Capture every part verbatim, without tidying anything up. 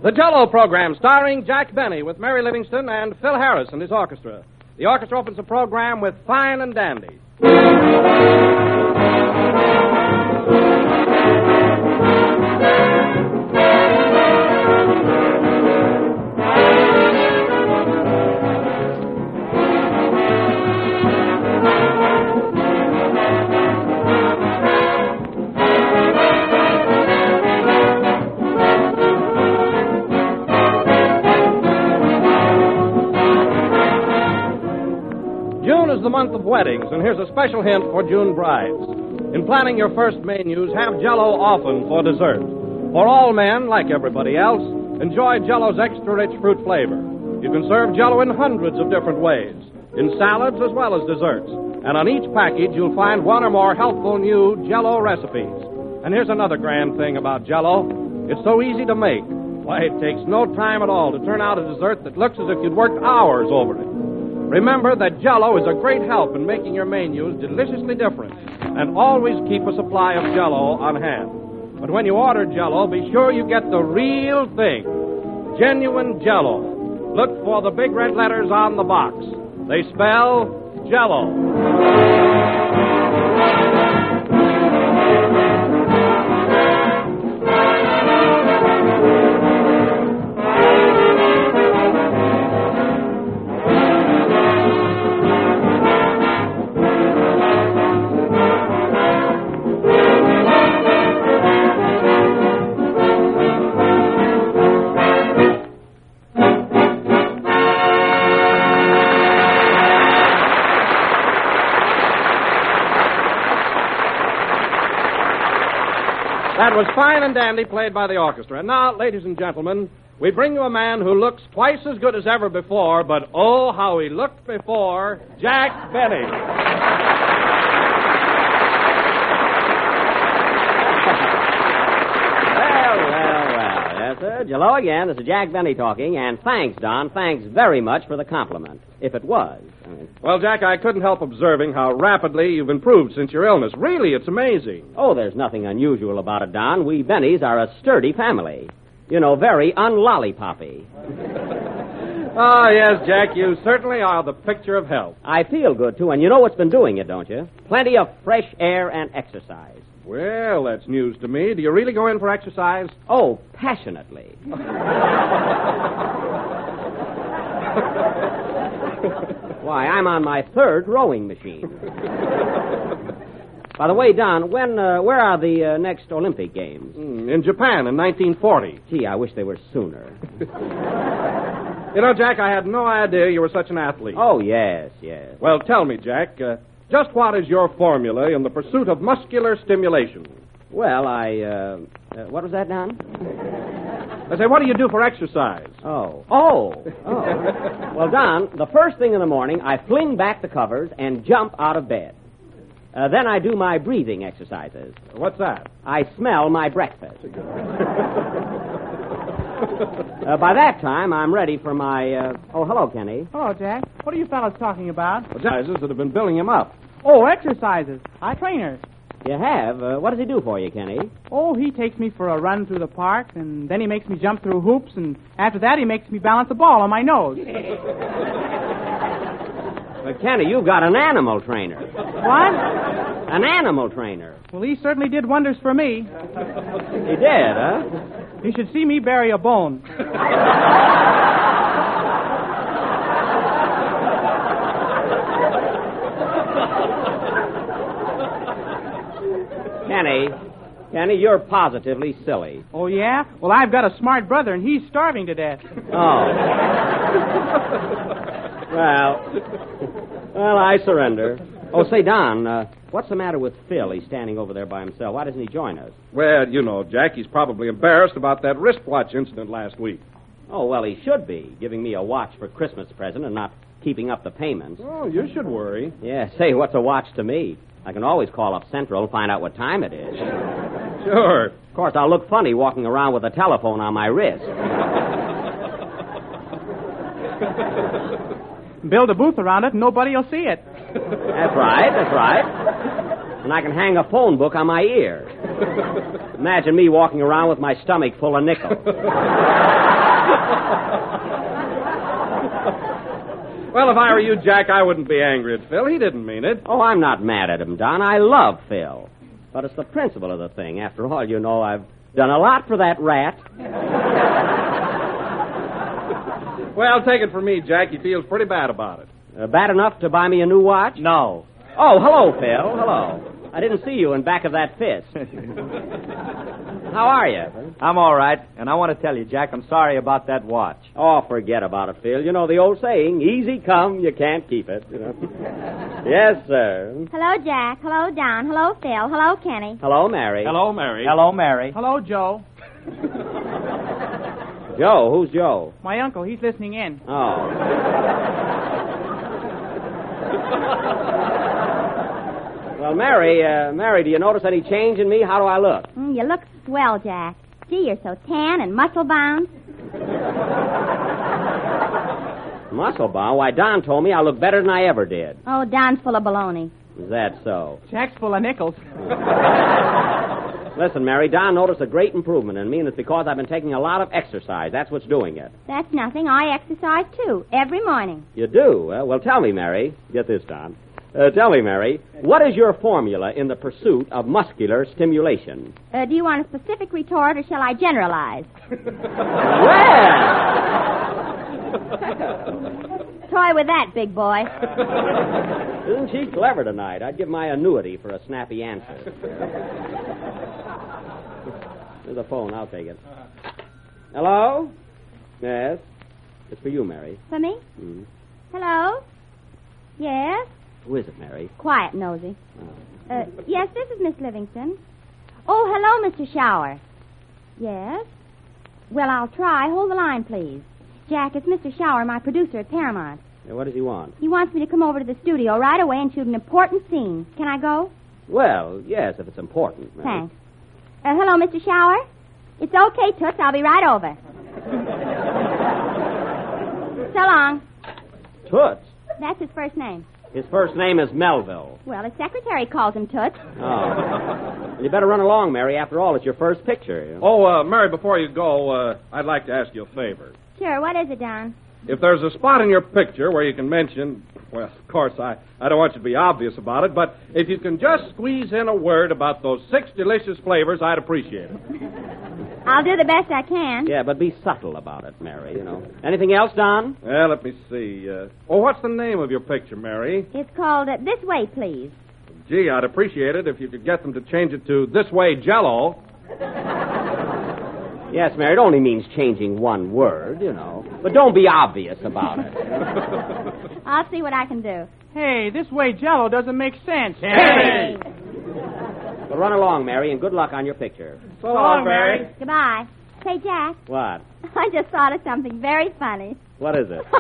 The Jell-O program starring Jack Benny with Mary Livingston and Phil Harris and his orchestra. The orchestra opens the program with Fine and Dandy. The month of weddings, and here's a special hint for June brides. In planning your first menus, have Jell-O often for dessert. For all men, like everybody else, enjoy Jell-O's extra rich fruit flavor. You can serve Jell-O in hundreds of different ways, in salads as well as desserts. And on each package, you'll find one or more helpful new Jell-O recipes. And here's another grand thing about Jell-O. It's so easy to make. Why, it takes no time at all to turn out a dessert that looks as if you'd worked hours over it. Remember that Jell-O is a great help in making your menus deliciously different, and always keep a supply of Jell-O on hand. But when you order Jell-O, be sure you get the real thing, genuine Jell-O. Look for the big red letters on the box. They spell Jell-O. That was Fine and Dandy, played by the orchestra. And now, ladies and gentlemen, we bring you a man who looks twice as good as ever before, but oh, how he looked before, Jack Benny. Well, well, well. Yes, sir. Hello again. This is Jack Benny talking, and thanks, Don. Thanks very much for the compliment, if it was. I mean... Well, Jack, I couldn't help observing how rapidly you've improved since your illness. Really, it's amazing. Oh, there's nothing unusual about it, Don. We Bennys are a sturdy family. You know, very unlollipoppy. Oh, yes, Jack, you certainly are the picture of health. I feel good, too, and you know what's been doing it, don't you? Plenty of fresh air and exercise. Well, that's news to me. Do you really go in for exercise? Oh, passionately. Why, I'm on my third rowing machine. By the way, Don, when, uh, where are the uh, next Olympic Games? Mm, in Japan in nineteen forty. Gee, I wish they were sooner. You know, Jack, I had no idea you were such an athlete. Oh, yes, yes. Well, tell me, Jack, uh, just what is your formula in the pursuit of muscular stimulation? Well, I, uh, uh what was that, Don? I say, what do you do for exercise? Oh. Oh. Oh. Well, Don, the first thing in the morning, I fling back the covers and jump out of bed. Uh, then I do my breathing exercises. What's that? I smell my breakfast. uh, by that time, I'm ready for my, uh... Oh, hello, Kenny. Hello, Jack. What are you fellas talking about? Exercises that have been building him up. Oh, exercises. I train her. You have? Uh, what does he do for you, Kenny? Oh, he takes me for a run through the park, and then he makes me jump through hoops, and after that he makes me balance a ball on my nose. But, Kenny, you've got an animal trainer. What? An animal trainer. Well, he certainly did wonders for me. He did, huh? You should see me bury a bone. Kenny, Kenny, you're positively silly. Oh, yeah? Well, I've got a smart brother, and he's starving to death. Oh. well, well, I surrender. Oh, say, Don, uh, what's the matter with Phil? He's standing over there by himself. Why doesn't he join us? Well, you know, Jack, he's probably embarrassed about that wristwatch incident last week. Oh, well, he should be, giving me a watch for Christmas present and not keeping up the payments. Oh, you should worry. Yeah, say, what's a watch to me? I can always call up Central and find out what time it is. Sure. Of course, I'll look funny walking around with a telephone on my wrist. Build a booth around it and nobody will see it. That's right, that's right. And I can hang a phone book on my ear. Imagine me walking around with my stomach full of nickels. Well, if I were you, Jack, I wouldn't be angry at Phil. He didn't mean it. Oh, I'm not mad at him, Don. I love Phil. But it's the principle of the thing. After all, you know, I've done a lot for that rat. Well, take it from me, Jack. He feels pretty bad about it. Uh, bad enough to buy me a new watch? No. Oh, hello, Phil. Hello. I didn't see you in back of that fist. How are you? I'm all right, and I want to tell you, Jack, I'm sorry about that watch. Oh, forget about it, Phil. You know the old saying, easy come, you can't keep it. You know? Yes, sir. Hello, Jack. Hello, Don. Hello, Phil. Hello, Kenny. Hello, Mary. Hello, Mary. Hello, Mary. Hello, Joe. Joe, who's Joe? My uncle, he's listening in. Oh. Well, Mary, uh, Mary, do you notice any change in me? How do I look? Mm, you look swell, Jack. Gee, you're so tan and muscle-bound. Muscle bound? Why, Don told me I look better than I ever did. Oh, Don's full of baloney. Is that so? Jack's full of nickels. Listen, Mary, Don noticed a great improvement in me, and it's because I've been taking a lot of exercise. That's what's doing it. That's nothing. I exercise, too, every morning. You do? Uh, well, tell me, Mary. Get this, Don. Uh, tell me, Mary, what is your formula in the pursuit of muscular stimulation? Uh, do you want a specific retort, or shall I generalize? Well! Toy with that, big boy. Isn't she clever tonight? I'd give my annuity for a snappy answer. There's a phone. I'll take it. Hello? Yes? It's for you, Mary. For me? Mm. Hello? Yes? Who is it, Mary? Quiet, nosy. Oh. Uh, yes, this is Miss Livingston. Oh, hello, Mister Shower. Yes? Well, I'll try. Hold the line, please. Jack, it's Mister Shower, my producer at Paramount. Yeah, what does he want? He wants me to come over to the studio right away and shoot an important scene. Can I go? Well, yes, if it's important, Mary. Thanks. Uh, hello, Mister Shower? It's okay, Toots. I'll be right over. So long. Toots? That's his first name. His first name is Melville. Well, his secretary calls him Toots. Oh. You better run along, Mary. After all, it's your first picture. You know? Oh, uh, Mary, before you go, uh, I'd like to ask you a favor. Sure, what is it, Don? If there's a spot in your picture where you can mention, well, of course, I, I don't want you to be obvious about it, but if you can just squeeze in a word about those six delicious flavors, I'd appreciate it. I'll do the best I can. Yeah, but be subtle about it, Mary, you know. Anything else, Don? Well, let me see. Uh, oh, what's the name of your picture, Mary? It's called uh, This Way, Please. Gee, I'd appreciate it if you could get them to change it to This Way, Jell-O. Yes, Mary, it only means changing one word, you know. But don't be obvious about it. I'll see what I can do. Hey, this way Jell-O doesn't make sense. Hey! Well, run along, Mary, and good luck on your picture. So long, Mary. Goodbye. Say, Jack, What? I just thought of something very funny. What is it?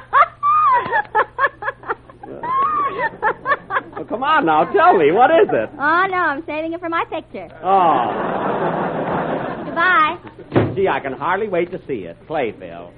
Well, come on now, tell me. What is it? Oh, no, I'm saving it for my picture. Oh. Goodbye. Gee, I can hardly wait to see it. Play, Phil.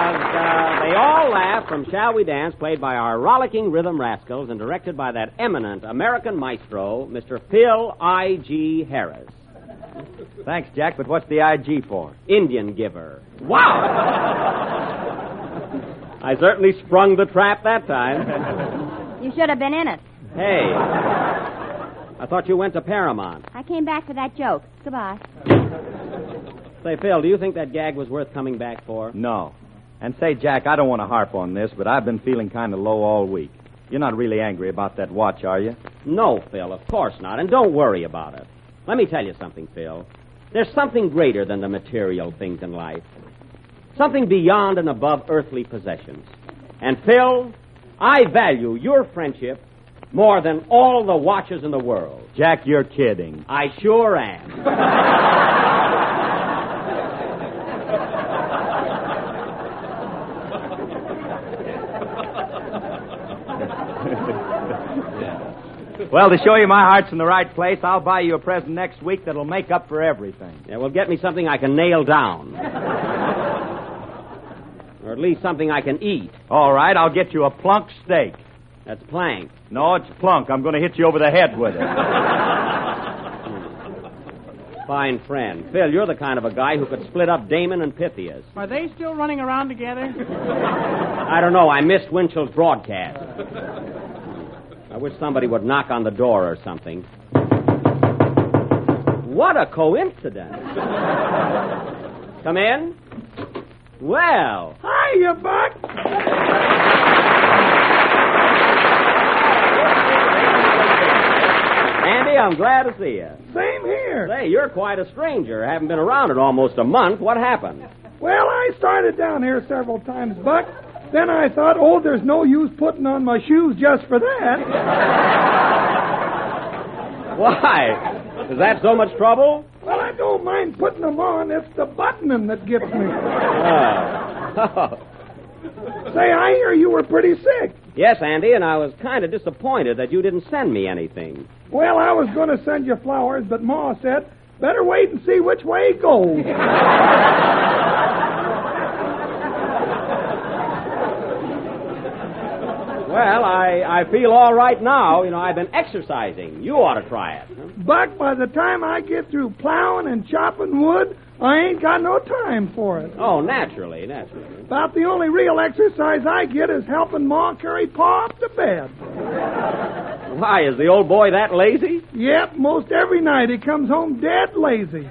uh, They All Laugh from Shall We Dance, played by our rollicking rhythm rascals and directed by that eminent American maestro, Mister Phil I G. Harris. Thanks, Jack, but what's the I G for? Indian giver. Wow! I certainly sprung the trap that time. You should have been in it. Hey, I thought you went to Paramount. I came back for that joke. Goodbye. Say, Phil, do you think that gag was worth coming back for? No. And say, Jack, I don't want to harp on this, but I've been feeling kind of low all week. You're not really angry about that watch, are you? No, Phil, of course not, and don't worry about it. Let me tell you something, Phil. There's something greater than the material things in life. Something beyond and above earthly possessions. And, Phil, I value your friendship more than all the watches in the world. Jack, you're kidding. I sure am. Well, to show you my heart's in the right place, I'll buy you a present next week that'll make up for everything. Yeah, well, get me something I can nail down. Or at least something I can eat. All right, I'll get you a plunk steak. That's plank. No, it's plunk. I'm going to hit you over the head with it. Fine friend. Phil, you're the kind of a guy who could split up Damon and Pythias. Are they still running around together? I don't know. I missed Winchell's broadcast. I wish somebody would knock on the door or something. What a coincidence. Come in. Well. Hiya, Buck. Andy, I'm glad to see you. Same here. Say, you're quite a stranger. Haven't been around in almost a month. What happened? Well, I started down here several times, Buck. Then I thought, oh, there's no use putting on my shoes just for that. Why? Is that so much trouble? Well, I don't mind putting them on. It's the buttoning that gets me. Oh. Say, I hear you were pretty sick. Yes, Andy, and I was kind of disappointed that you didn't send me anything. Well, I was going to send you flowers, but Ma said, better wait and see which way it goes. Well, I, I feel all right now. You know, I've been exercising. You ought to try it. Huh? Buck, by the time I get through plowing and chopping wood, I ain't got no time for it. Oh, naturally, naturally. About the only real exercise I get is helping Ma carry Pa up to bed. Why, is the old boy that lazy? Yep, most every night he comes home dead lazy.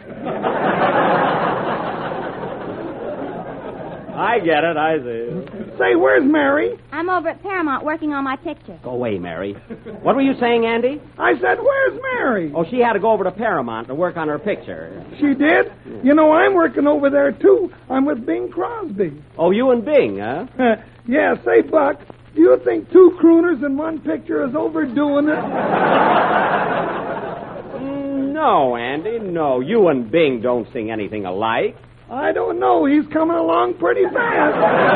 I get it, I see. Say, where's Mary? I'm over at Paramount working on my picture. Go away, Mary. What were you saying, Andy? I said, where's Mary? Oh, she had to go over to Paramount to work on her picture. She did? You know, I'm working over there, too. I'm with Bing Crosby. Oh, you and Bing, huh? Yeah, say, Buck, do you think two crooners in one picture is overdoing it? Mm, no, Andy, no. You and Bing don't sing anything alike. I don't know. He's coming along pretty fast.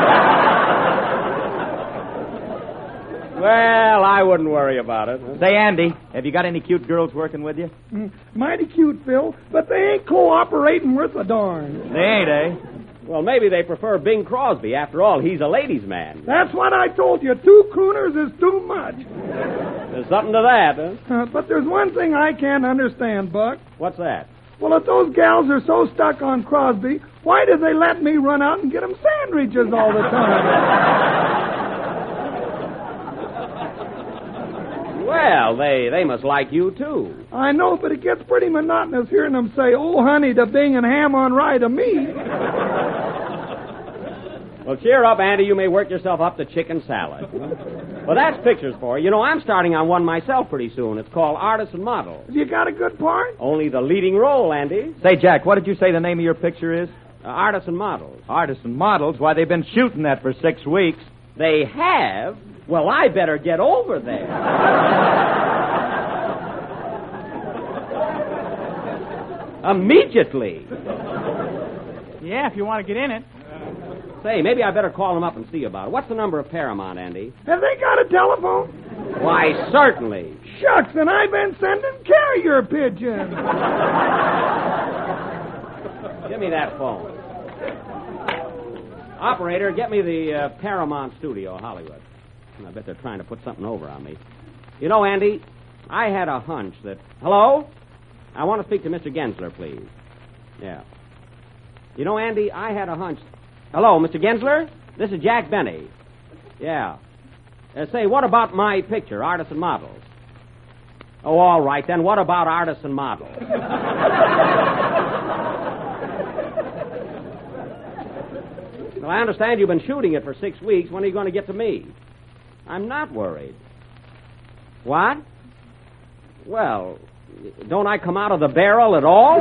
Well, I wouldn't worry about it. Say, Andy, have you got any cute girls working with you? Mm, mighty cute, Phil, but they ain't cooperating worth a darn. They ain't, eh? Well, maybe they prefer Bing Crosby. After all, he's a ladies' man. That's what I told you. Two crooners is too much. There's something to that, huh? Uh, but there's one thing I can't understand, Buck. What's that? Well, if those gals are so stuck on Crosby, why do they let me run out and get them sandwiches all the time? Well, they, they must like you, too. I know, but it gets pretty monotonous hearing them say, oh, honey, to Bing and ham on rye to me. Well, cheer up, Andy. You may work yourself up to chicken salad. Well, that's pictures for you. You know, I'm starting on one myself pretty soon. It's called Artist and Model. You got a good part? Only the leading role, Andy. Say, Jack, what did you say the name of your picture is? Uh, Artists and Models. Artists and Models? Why, they've been shooting that for six weeks. They have? Well, I better get over there. Immediately. Yeah, if you want to get in it. Say, maybe I better call them up and see about it. What's the number of Paramount, Andy? Have they got a telephone? Why, certainly. Shucks, and I've been sending carrier pigeons. Give me that phone. Operator, get me the uh, Paramount Studio, Hollywood. I bet they're trying to put something over on me. You know, Andy, I had a hunch that... Hello? I want to speak to Mister Gensler, please. Yeah. You know, Andy, I had a hunch... Hello, Mister Gensler? This is Jack Benny. Yeah. Uh, say, what about my picture, Artists and Models? Oh, all right, then what about Artists and Models? Well, I understand you've been shooting it for six weeks. When are you going to get to me? I'm not worried. What? Well, don't I come out of the barrel at all?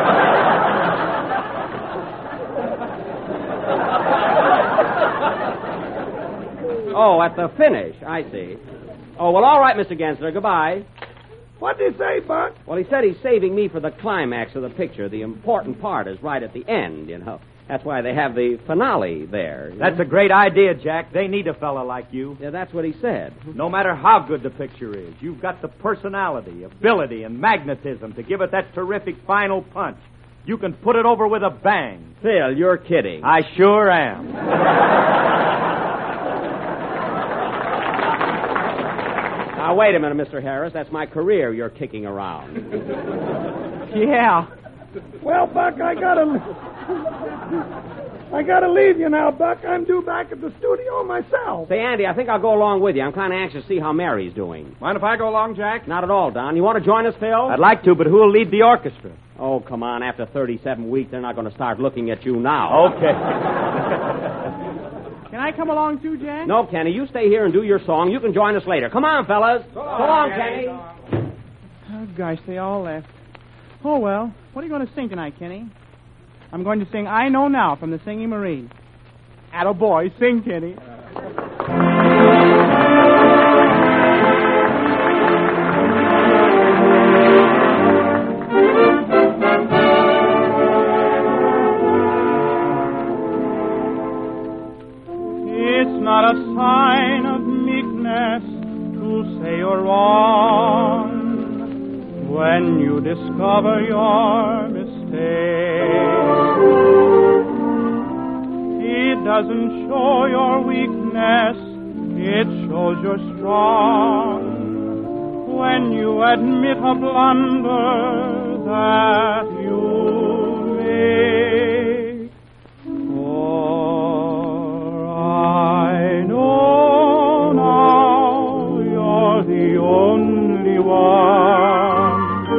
Oh, at the finish. I see. Oh, well, all right, Mister Gensler. Goodbye. What'd he say, Buck? Well, he said he's saving me for the climax of the picture. The important part is right at the end, you know. That's why they have the finale there. That's know? a great idea, Jack. They need a fella like you. Yeah, that's what he said. No matter how good the picture is, you've got the personality, ability, and magnetism to give it that terrific final punch. You can put it over with a bang. Phil, you're kidding. I sure am. Now, wait a minute, Mister Harris. That's my career you're kicking around. Yeah. Well, Buck, I gotta... I gotta leave you now, Buck. I'm due back at the studio myself. Say, Andy, I think I'll go along with you. I'm kind of anxious to see how Mary's doing. Mind if I go along, Jack? Not at all, Don. You want to join us, Phil? I'd like to, but who'll lead the orchestra? Oh, come on. After thirty-seven weeks, they're not going to start looking at you now. Okay. Can I come along too, Jack? No, Kenny. You stay here and do your song. You can join us later. Come on, fellas. So long, so long Kenny. Kenny. Oh, gosh, they all left. Oh, well. What are you going to sing tonight, Kenny? I'm going to sing I Know Now from the Singing Marine. Attaboy, sing, Kenny. It's not a sign of meekness to say you're wrong when you discover your mistake. It doesn't show your weakness, it shows you're strong when you admit a blunder that you make. For I know now you're the only one.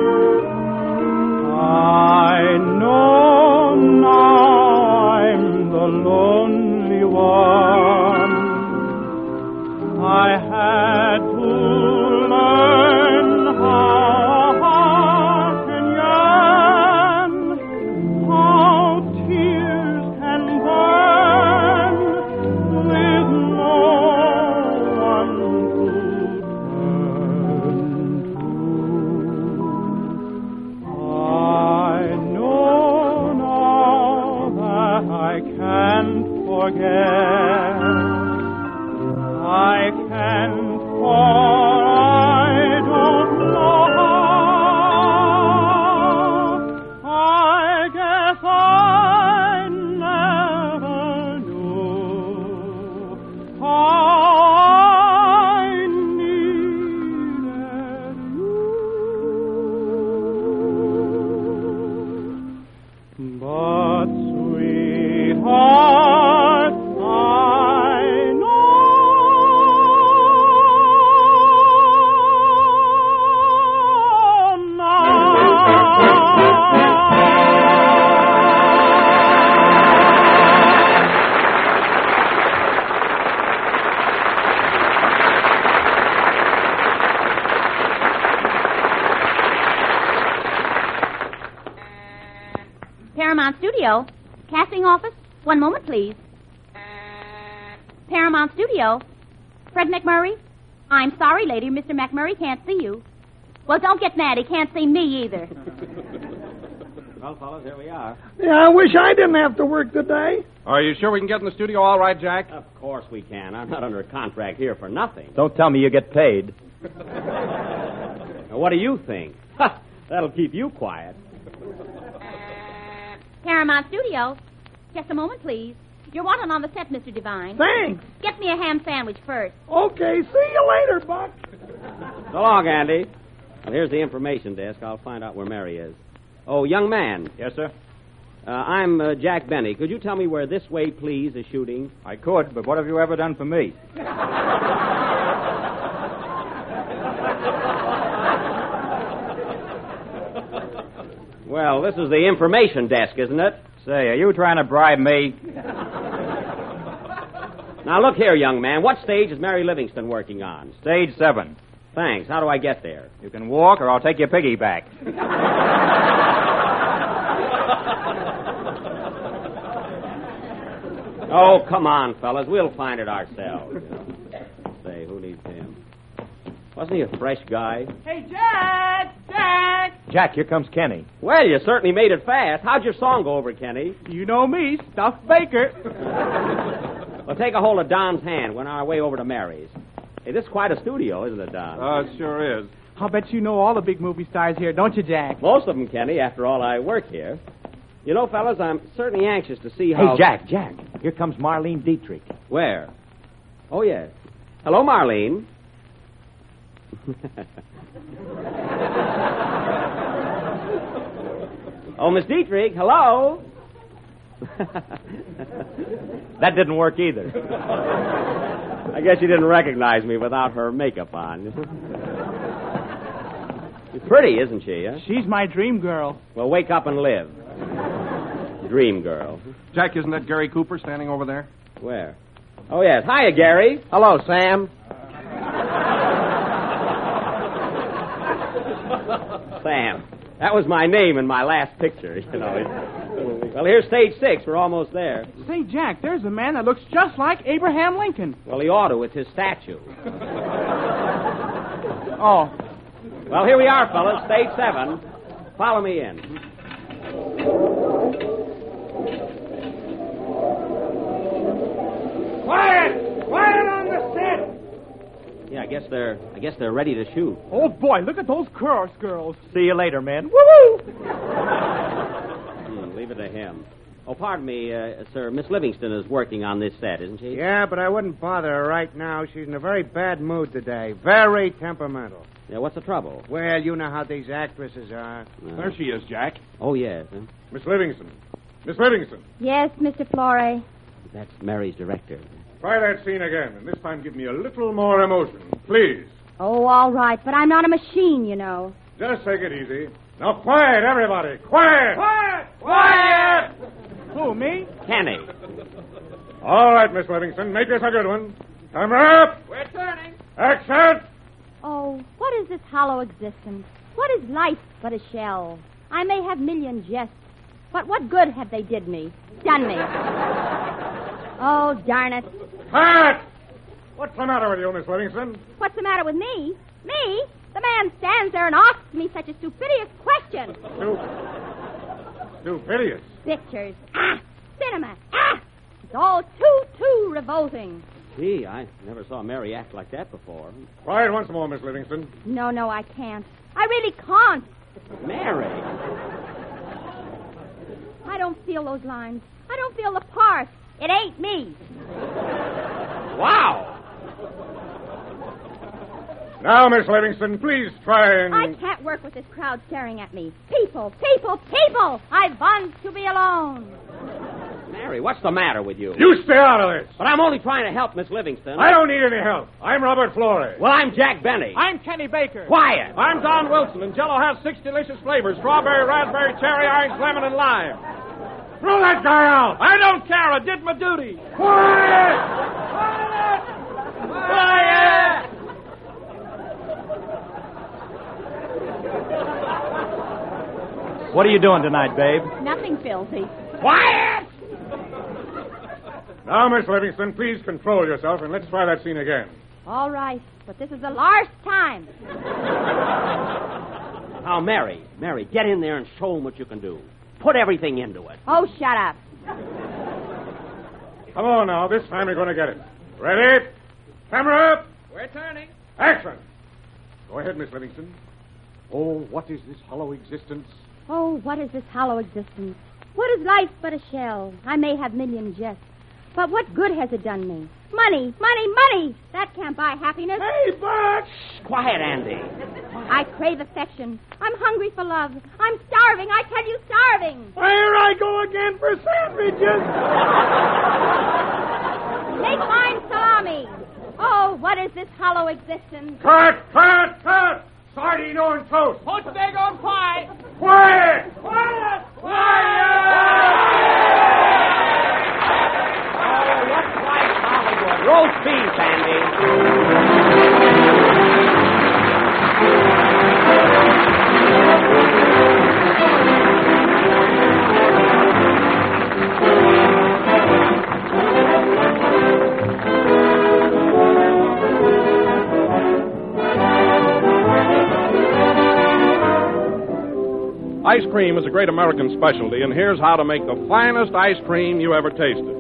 I know now I'm the lonely one. I had to learn how a heart can yearn, how tears can burn with no one to turn to. I know now that I can't forget. I can't, for I don't know how. I guess I never knew how I needed you. But, sweetheart, I know Paramount Studio. Casting office. One moment, please. Paramount Studio. Fred McMurray. I'm sorry, lady. Mister McMurray can't see you. Well, don't get mad. He can't see me either. Well, fellas, here we are. Yeah, I wish I didn't have to work today. Are you sure we can get in the studio all right, Jack? Of course we can. I'm not under a contract here for nothing. Don't tell me you get paid. Now, what do you think? Ha! That'll keep you quiet. Paramount Studio. Just a moment, please. You're wanted on the set, Mister Devine. Thanks. Get me a ham sandwich first. Okay, see you later, Buck. So long, Andy. Well, here's the information desk. I'll find out where Mary is. Oh, young man. Yes, sir? Uh, I'm uh, Jack Benny. Could you tell me where This Way, Please is shooting? I could, but what have you ever done for me? Well, this is the information desk, isn't it? Say, are you trying to bribe me? Now, look here, young man. What stage is Mary Livingston working on? Stage seven. Thanks. How do I get there? You can walk, or I'll take your piggyback. Oh, come on, fellas. We'll find it ourselves. Say, who needs him? Wasn't he a fresh guy? Hey, Jack! Jack! Jack, here comes Kenny. Well, you certainly made it fast. How'd your song go over, Kenny? You know me, Stuffed Baker. Well, take a hold of Don's hand. We're on our way over to Mary's. Hey, this is quite a studio, isn't it, Don? Oh, it sure is. I'll bet you know all the big movie stars here, don't you, Jack? Most of them, Kenny. After all, I work here. You know, fellas, I'm certainly anxious to see how... Hey, Jack, Jack, here comes Marlene Dietrich. Where? Oh, yes. Hello, Marlene. Oh, Miss Dietrich, hello. That didn't work either. I guess she didn't recognize me without her makeup on. She's pretty, isn't she? Huh? She's my dream girl. Well, wake up and live. Dream girl. Jack, isn't that Gary Cooper standing over there? Where? Oh, yes. Hiya, Gary. Hello, Sam. Sam. That was my name in my last picture, you know. Well, here's stage six. We're almost there. Say, Jack, there's a man that looks just like Abraham Lincoln. Well, he ought to with his statue. Oh. Well, here we are, fellas. Stage seven. Follow me in. Quiet! Quiet on the set! Yeah, I guess they're I guess they're ready to shoot. Oh, boy, look at those chorus girls. See you later, man. Woo-woo! Hmm, leave it to him. Oh, pardon me, uh, sir. Miss Livingston is working on this set, isn't she? Yeah, but I wouldn't bother her right now. She's in a very bad mood today. Very temperamental. Yeah, what's the trouble? Well, you know how these actresses are. No. There she is, Jack. Oh, yes. Huh? Miss Livingston. Miss Livingston. Yes, Mister Florey. That's Mary's director. Try that scene again, and this time give me a little more emotion, please. Oh, all right, but I'm not a machine, you know. Just take it easy. Now, quiet, everybody. Quiet! Quiet! Quiet! Who, me? Kenny. All right, Miss Livingston, make this a good one. Camera up. We're turning. Action! Oh, what is this hollow existence? What is life but a shell? I may have million jests, but what good have they did me? Done me. Oh, darn it. Quiet! What's the matter with you, Miss Livingston? What's the matter with me? Me? The man stands there and asks me such a stupendous question. Stu... Stupidious. Pictures. Ah! Cinema. Ah! It's all too, too revolting. Gee, I never saw Mary act like that before. Quiet once more, Miss Livingston. No, no, I can't. I really can't. Mary? I don't feel those lines. I don't feel the part. It ain't me. Wow! Now, Miss Livingston, please try and... I can't work with this crowd staring at me. People, people, people! I want to be alone. Mary, what's the matter with you? You stay out of this. But I'm only trying to help Miss Livingston. I don't need any help. I'm Robert Florey. Well, I'm Jack Benny. I'm Kenny Baker. Quiet! I'm Don Wilson, and Jell-O has six delicious flavors: strawberry, raspberry, cherry, orange, lemon, and lime. Throw that guy out! I don't care. I did my duty. Quiet! Quiet! Quiet! What are you doing tonight, babe? Nothing filthy. Quiet! Now, Miss Livingston, please control yourself, and let's try that scene again. All right, but this is the last time. Now, Mary, Mary, get in there and show them what you can do. Put everything into it. Oh, shut up. Come on now, this time we're going to get it. Ready? Camera up! We're turning. Action! Go ahead, Miss Livingston. Oh, what is this hollow existence? Oh, what is this hollow existence? What is life but a shell? I may have million jests, But what good has it done me? Money, money, money! That can't buy happiness. Hey, Buck! Quiet, Andy. I crave affection. I'm hungry for love. I'm starving, I tell you, starving. Here I go again for sandwiches. Make mine salami. Oh, what is this hollow existence? Cut, cut, cut! Sardine on toast. Poached egg on pie. Quiet! Quiet! Roast beef, Andy. Ice cream is a great American specialty, and here's how to make the finest ice cream you ever tasted.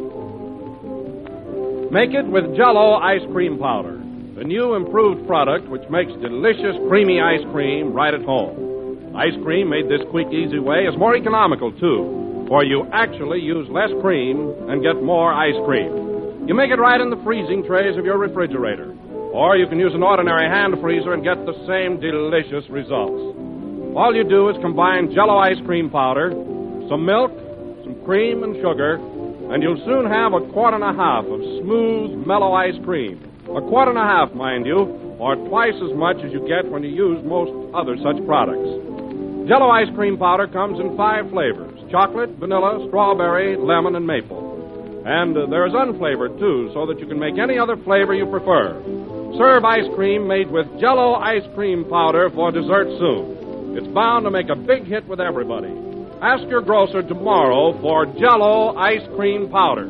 Make it with Jell-O ice cream powder, the new improved product which makes delicious, creamy ice cream right at home. Ice cream made this quick, easy way is more economical, too, for you actually use less cream and get more ice cream. You make it right in the freezing trays of your refrigerator, or you can use an ordinary hand freezer and get the same delicious results. All you do is combine Jell-O ice cream powder, some milk, some cream and sugar, and you'll soon have a quart and a half of smooth, mellow ice cream. A quart and a half, mind you, or twice as much as you get when you use most other such products. Jell-O ice cream powder comes in five flavors: chocolate, vanilla, strawberry, lemon, and maple. And uh, there is unflavored, too, so that you can make any other flavor you prefer. Serve ice cream made with Jell-O ice cream powder for dessert soon. It's bound to make a big hit with everybody. Ask your grocer tomorrow for Jell-O ice cream powder.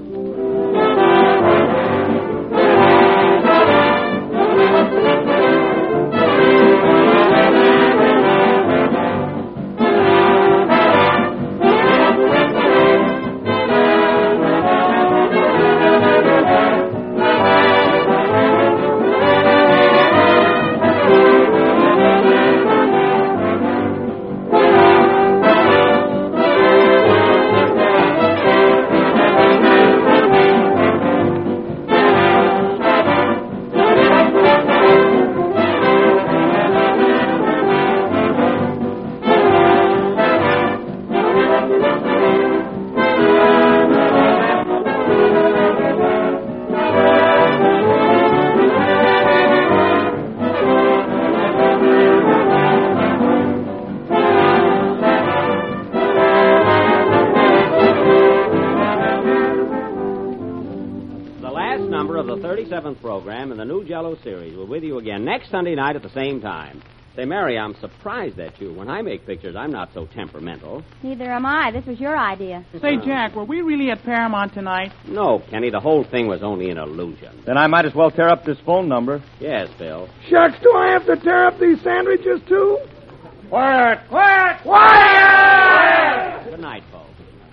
thirty-seventh program in the new Jell-O series. We're with you again next Sunday night at the same time. Say, Mary, I'm surprised at you. When I make pictures, I'm not so temperamental. Neither am I. This was your idea. Say, Jack, were we really at Paramount tonight? No, Kenny, the whole thing was only an illusion. Then I might as well tear up this phone number. Yes, Bill. Shucks, do I have to tear up these sandwiches, too? Quiet! Quiet! Quiet! Good night, folks.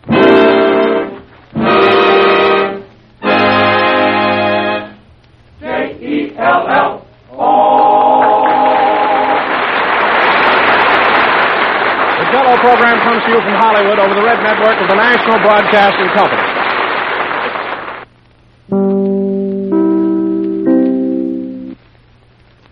J E L L O. The Jell-O program comes to you from Hollywood over the Red Network of the National Broadcasting Company.